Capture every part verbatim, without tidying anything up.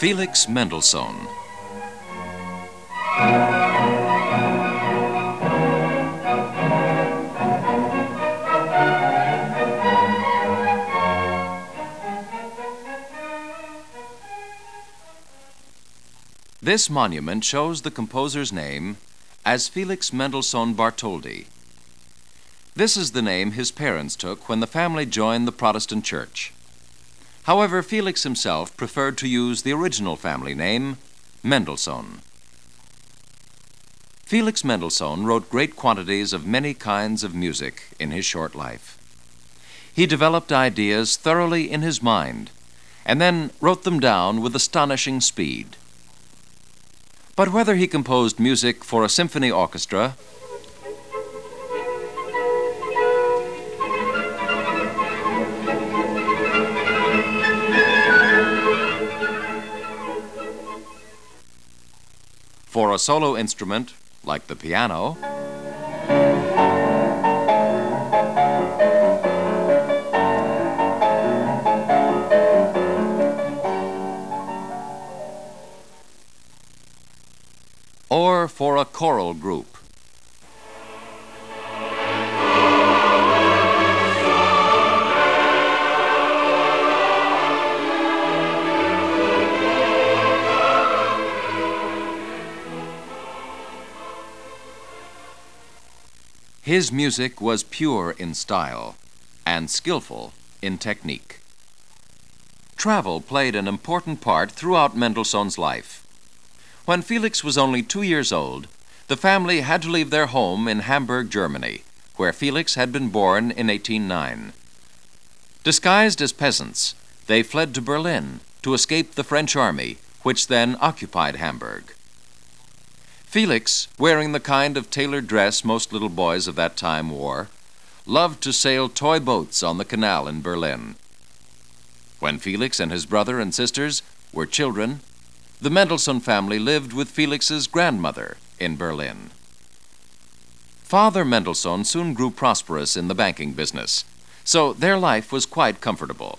Felix Mendelssohn. This monument shows the composer's name as Felix Mendelssohn Bartholdy. This is the name his parents took when the family joined the Protestant Church. However, Felix himself preferred to use the original family name, Mendelssohn. Felix Mendelssohn wrote great quantities of many kinds of music in his short life. He developed ideas thoroughly in his mind and then wrote them down with astonishing speed. But whether he composed music for a symphony orchestra, for a solo instrument like the piano, or for a choral group. His music was pure in style and skillful in technique. Travel played an important part throughout Mendelssohn's life. When Felix was only two years old, the family had to leave their home in Hamburg, Germany, where Felix had been born in eighteen oh nine. Disguised as peasants, they fled to Berlin to escape the French army, which then occupied Hamburg. Felix, wearing the kind of tailored dress most little boys of that time wore, loved to sail toy boats on the canal in Berlin. When Felix and his brother and sisters were children, the Mendelssohn family lived with Felix's grandmother in Berlin. Father Mendelssohn soon grew prosperous in the banking business, so their life was quite comfortable.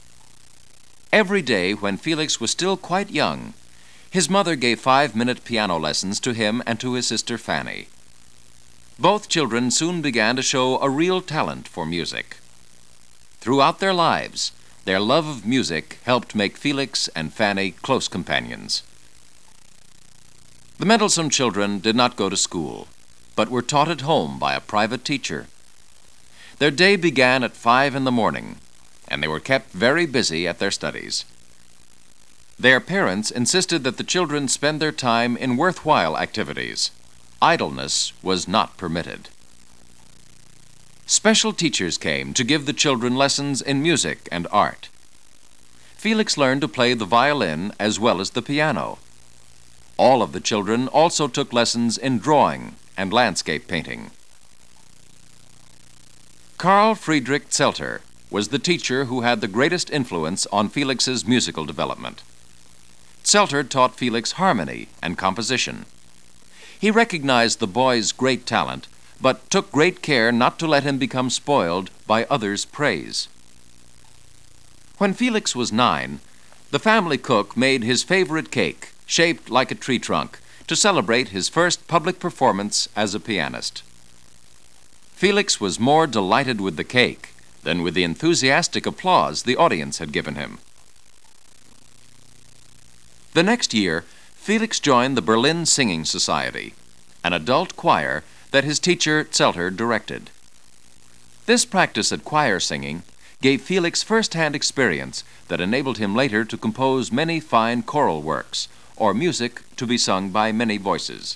Every day when Felix was still quite young, his mother gave five-minute piano lessons to him and to his sister Fanny. Both children soon began to show a real talent for music. Throughout their lives, their love of music helped make Felix and Fanny close companions. The Mendelssohn children did not go to school, but were taught at home by a private teacher. Their day began at five in the morning, and they were kept very busy at their studies. Their parents insisted that the children spend their time in worthwhile activities. Idleness was not permitted. Special teachers came to give the children lessons in music and art. Felix learned to play the violin as well as the piano. All of the children also took lessons in drawing and landscape painting. Carl Friedrich Zelter was the teacher who had the greatest influence on Felix's musical development. Zelter taught Felix harmony and composition. He recognized the boy's great talent, but took great care not to let him become spoiled by others' praise. When Felix was nine, the family cook made his favorite cake, shaped like a tree trunk, to celebrate his first public performance as a pianist. Felix was more delighted with the cake than with the enthusiastic applause the audience had given him. The next year, Felix joined the Berlin Singing Society, an adult choir that his teacher Zelter directed. This practice at choir singing gave Felix first-hand experience that enabled him later to compose many fine choral works, or music to be sung by many voices.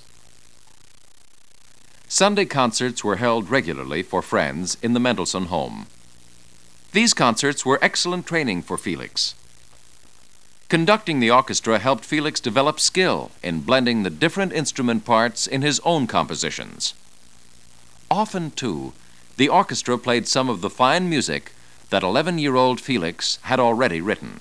Sunday concerts were held regularly for friends in the Mendelssohn home. These concerts were excellent training for Felix. Conducting the orchestra helped Felix develop skill in blending the different instrument parts in his own compositions. Often, too, the orchestra played some of the fine music that eleven-year-old Felix had already written.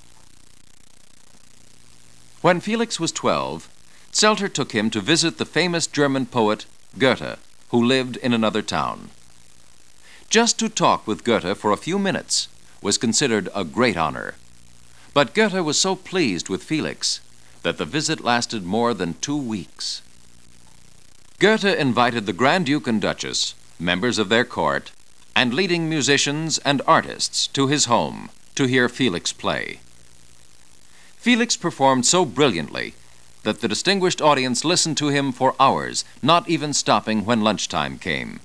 When Felix was twelve, Zelter took him to visit the famous German poet Goethe, who lived in another town. Just to talk with Goethe for a few minutes was considered a great honor. But Goethe was so pleased with Felix that the visit lasted more than two weeks. Goethe invited the Grand Duke and Duchess, members of their court, and leading musicians and artists to his home to hear Felix play. Felix performed so brilliantly that the distinguished audience listened to him for hours, not even stopping when lunchtime came.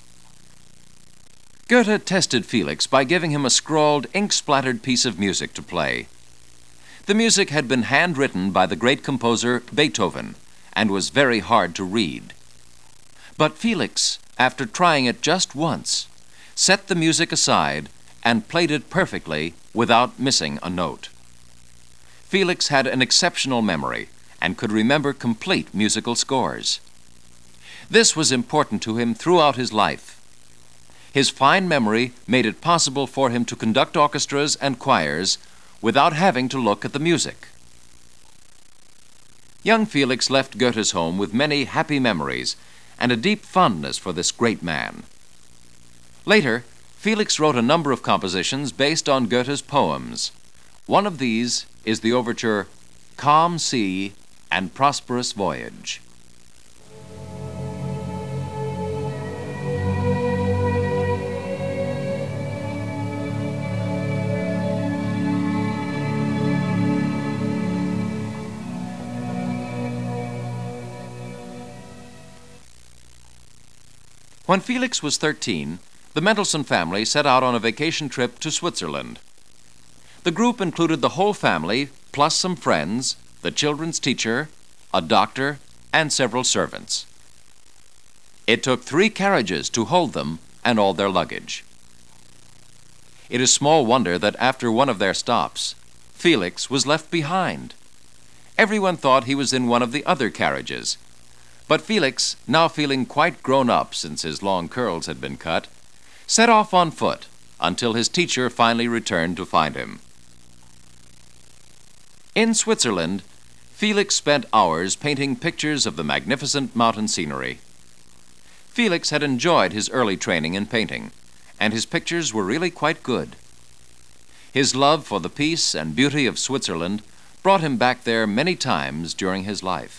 Goethe tested Felix by giving him a scrawled, ink-splattered piece of music to play. The music had been handwritten by the great composer Beethoven and was very hard to read. But Felix, after trying it just once, set the music aside and played it perfectly without missing a note. Felix had an exceptional memory and could remember complete musical scores. This was important to him throughout his life. His fine memory made it possible for him to conduct orchestras and choirs without having to look at the music. Young Felix left Goethe's home with many happy memories and a deep fondness for this great man. Later, Felix wrote a number of compositions based on Goethe's poems. One of these is the overture Calm Sea and Prosperous Voyage. When Felix was thirteen, the Mendelssohn family set out on a vacation trip to Switzerland. The group included the whole family, plus some friends, the children's teacher, a doctor, and several servants. It took three carriages to hold them and all their luggage. It is small wonder that after one of their stops, Felix was left behind. Everyone thought he was in one of the other carriages. But Felix, now feeling quite grown up since his long curls had been cut, set off on foot until his teacher finally returned to find him. In Switzerland, Felix spent hours painting pictures of the magnificent mountain scenery. Felix had enjoyed his early training in painting, and his pictures were really quite good. His love for the peace and beauty of Switzerland brought him back there many times during his life.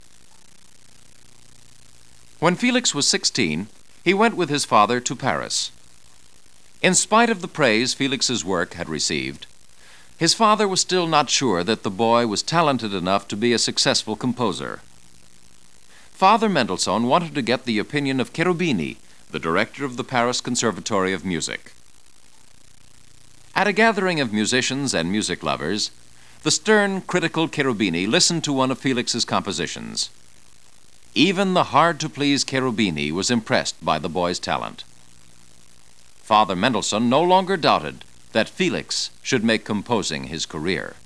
When Felix was sixteen, he went with his father to Paris. In spite of the praise Felix's work had received, his father was still not sure that the boy was talented enough to be a successful composer. Father Mendelssohn wanted to get the opinion of Cherubini, the director of the Paris Conservatory of Music. At a gathering of musicians and music lovers, the stern, critical Cherubini listened to one of Felix's compositions. Even the hard-to-please Cherubini was impressed by the boy's talent. Father Mendelssohn no longer doubted that Felix should make composing his career.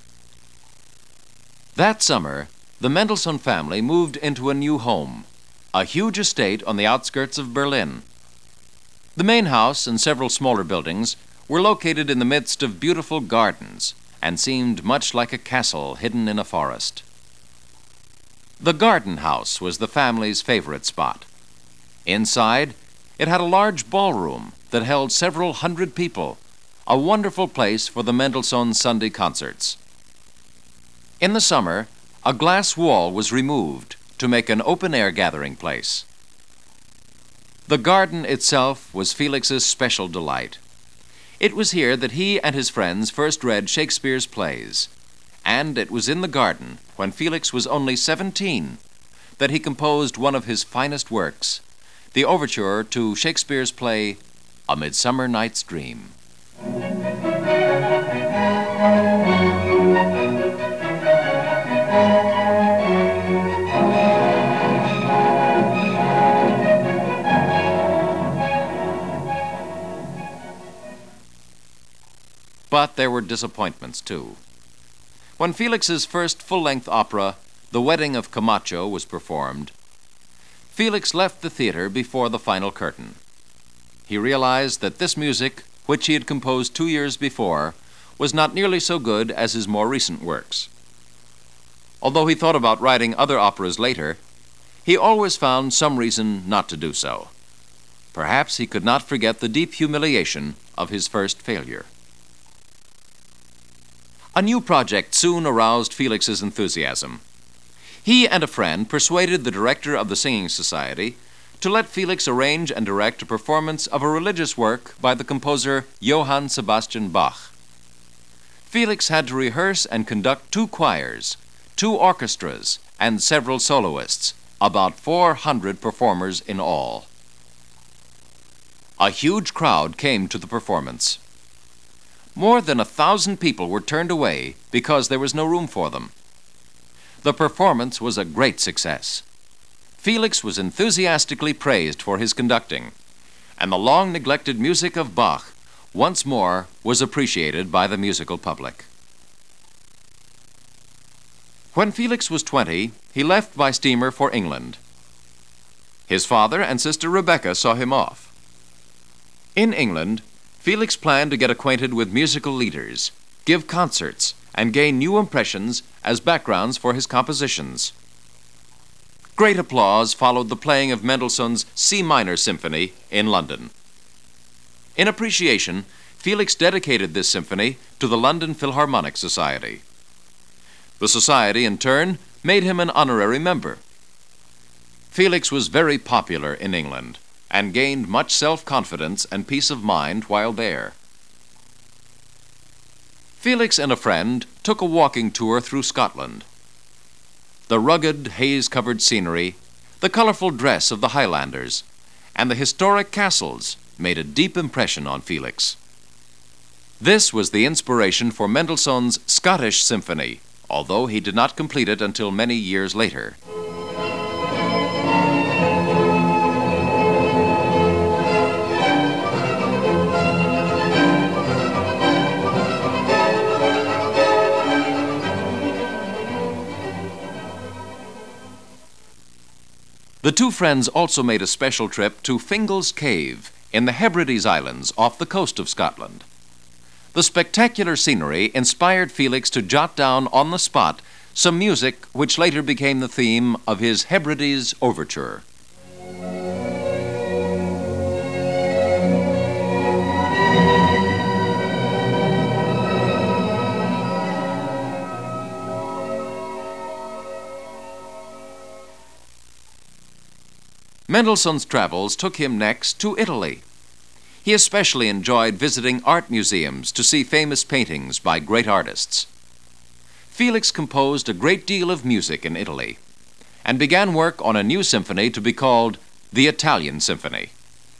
That summer, the Mendelssohn family moved into a new home, a huge estate on the outskirts of Berlin. The main house and several smaller buildings were located in the midst of beautiful gardens and seemed much like a castle hidden in a forest. The garden house was the family's favorite spot. Inside, it had a large ballroom that held several hundred people, a wonderful place for the Mendelssohn Sunday concerts. In the summer, a glass wall was removed to make an open-air gathering place. The garden itself was Felix's special delight. It was here that he and his friends first read Shakespeare's plays. And it was in the garden, when Felix was only seventeen, that he composed one of his finest works, the overture to Shakespeare's play, A Midsummer Night's Dream. But there were disappointments, too. When Felix's first full-length opera, The Wedding of Camacho, was performed, Felix left the theater before the final curtain. He realized that this music, which he had composed two years before, was not nearly so good as his more recent works. Although he thought about writing other operas later, he always found some reason not to do so. Perhaps he could not forget the deep humiliation of his first failure. A new project soon aroused Felix's enthusiasm. He and a friend persuaded the director of the Singing Society to let Felix arrange and direct a performance of a religious work by the composer Johann Sebastian Bach. Felix had to rehearse and conduct two choirs, two orchestras, and several soloists, about four hundred performers in all. A huge crowd came to the performance. More than a thousand people were turned away because there was no room for them. The performance was a great success. Felix was enthusiastically praised for his conducting, and the long-neglected music of Bach once more was appreciated by the musical public. When Felix was twenty, he left by steamer for England. His father and sister Rebecca saw him off. In England, Felix planned to get acquainted with musical leaders, give concerts, and gain new impressions as backgrounds for his compositions. Great applause followed the playing of Mendelssohn's C minor Symphony in London. In appreciation, Felix dedicated this symphony to the London Philharmonic Society. The society, in turn, made him an honorary member. Felix was very popular in England and gained much self-confidence and peace of mind while there. Felix and a friend took a walking tour through Scotland. The rugged, haze-covered scenery, the colorful dress of the Highlanders, and the historic castles made a deep impression on Felix. This was the inspiration for Mendelssohn's Scottish Symphony, although he did not complete it until many years later. The two friends also made a special trip to Fingal's Cave in the Hebrides Islands off the coast of Scotland. The spectacular scenery inspired Felix to jot down on the spot some music which later became the theme of his Hebrides Overture. Mendelssohn's travels took him next to Italy. He especially enjoyed visiting art museums to see famous paintings by great artists. Felix composed a great deal of music in Italy and began work on a new symphony to be called the Italian Symphony.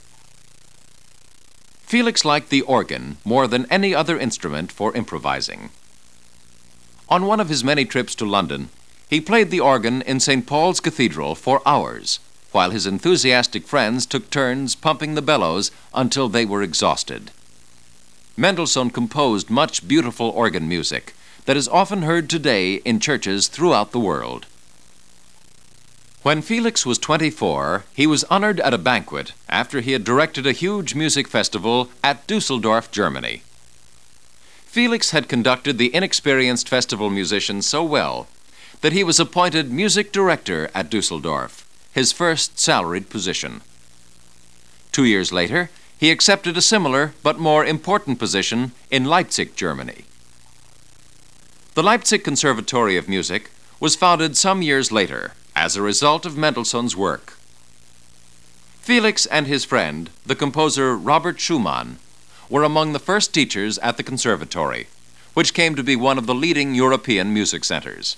Felix liked the organ more than any other instrument for improvising. On one of his many trips to London, he played the organ in Saint Paul's Cathedral for hours, while his enthusiastic friends took turns pumping the bellows until they were exhausted. Mendelssohn composed much beautiful organ music that is often heard today in churches throughout the world. When Felix was twenty-four, he was honored at a banquet after he had directed a huge music festival at Dusseldorf, Germany. Felix had conducted the inexperienced festival musicians so well that he was appointed music director at Dusseldorf, his first salaried position. Two years later, he accepted a similar but more important position in Leipzig, Germany. The Leipzig Conservatory of Music was founded some years later as a result of Mendelssohn's work. Felix and his friend, the composer Robert Schumann, were among the first teachers at the conservatory, which came to be one of the leading European music centers.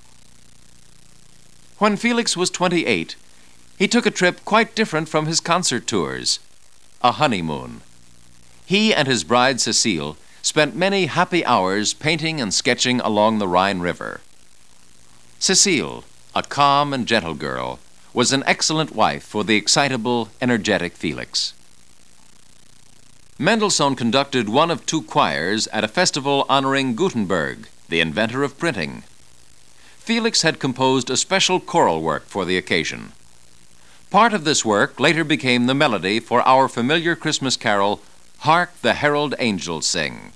When Felix was twenty-eight, he took a trip quite different from his concert tours, a honeymoon. He and his bride Cecile spent many happy hours painting and sketching along the Rhine River. Cecile, a calm and gentle girl, was an excellent wife for the excitable, energetic Felix. Mendelssohn conducted one of two choirs at a festival honoring Gutenberg, the inventor of printing. Felix had composed a special choral work for the occasion. Part of this work later became the melody for our familiar Christmas carol, Hark the Herald Angels Sing.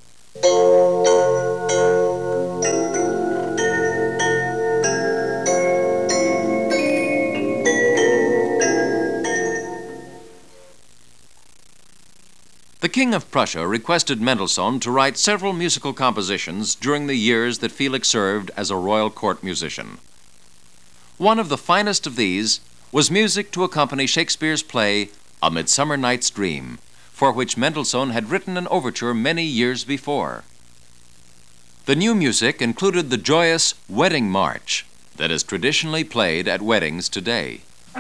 The King of Prussia requested Mendelssohn to write several musical compositions during the years that Felix served as a royal court musician. One of the finest of these was music to accompany Shakespeare's play A Midsummer Night's Dream, for which Mendelssohn had written an overture many years before. The new music included the joyous Wedding March that is traditionally played at weddings today.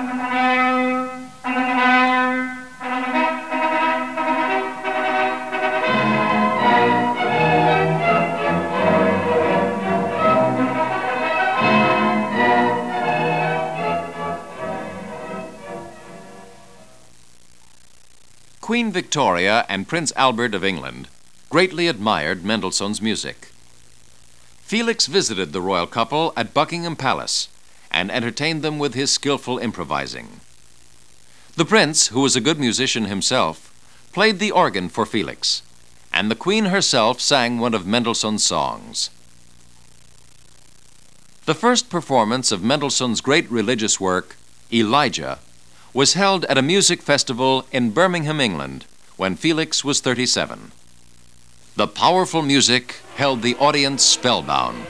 Queen Victoria and Prince Albert of England greatly admired Mendelssohn's music. Felix visited the royal couple at Buckingham Palace and entertained them with his skillful improvising. The prince, who was a good musician himself, played the organ for Felix, and the queen herself sang one of Mendelssohn's songs. The first performance of Mendelssohn's great religious work, Elijah, was held at a music festival in Birmingham, England, when Felix was thirty-seven. The powerful music held the audience spellbound.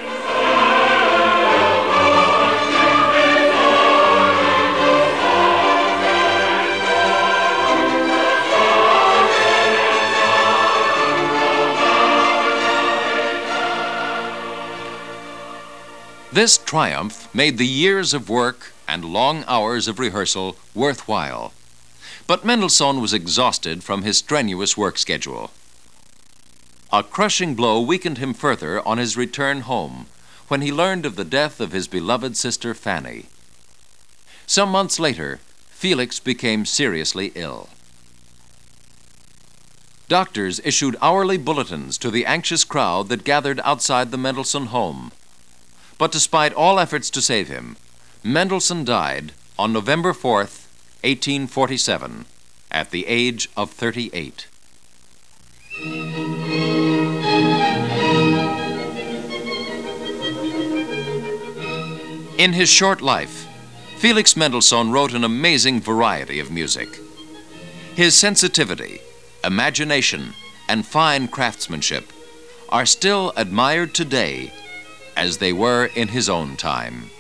This triumph made the years of work and long hours of rehearsal worthwhile. But Mendelssohn was exhausted from his strenuous work schedule. A crushing blow weakened him further on his return home when he learned of the death of his beloved sister Fanny. Some months later, Felix became seriously ill. Doctors issued hourly bulletins to the anxious crowd that gathered outside the Mendelssohn home. But despite all efforts to save him, Mendelssohn died on November fourth, eighteen forty-seven, at the age of thirty-eight. In his short life, Felix Mendelssohn wrote an amazing variety of music. His sensitivity, imagination, and fine craftsmanship are still admired today as they were in his own time.